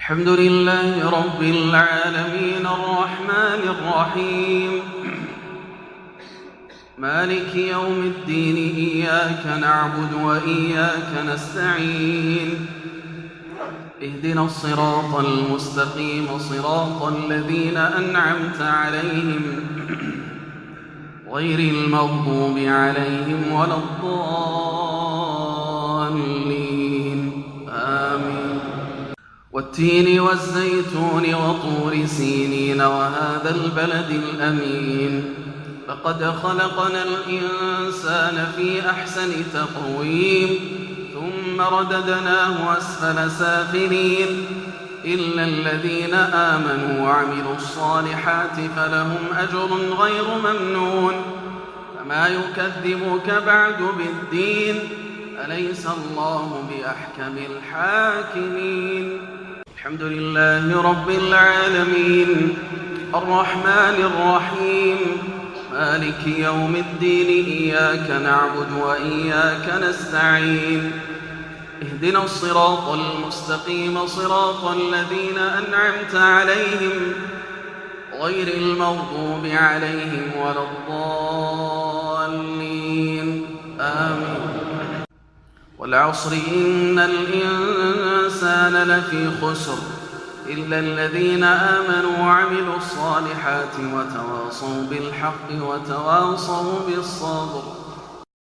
الحمد لله رب العالمين الرحمن الرحيم مالك يوم الدين إياك نعبد وإياك نستعين اهدنا الصراط المستقيم صراط الذين أنعمت عليهم غير المغضوب عليهم ولا الضالين آمين. والتين والزيتون وطور سينين وهذا البلد الأمين لقد خلقنا الإنسان في أحسن تقويم ثم رددناه أسفل سافلين إلا الذين آمنوا وعملوا الصالحات فلهم أجر غير ممنون فما يكذبك بعد بالدين أليس الله بأحكم الحاكمين. الحمد لله رب العالمين الرحمن الرحيم مالك يوم الدين إياك نعبد وإياك نستعين اهدنا الصراط المستقيم صراط الذين أنعمت عليهم غير المغضوب عليهم ولا الضالين آمين. والعصر إن الإنسان لفي خسر إلا الذين آمنوا وعملوا الصالحات وتواصوا بالحق وتواصوا بالصبر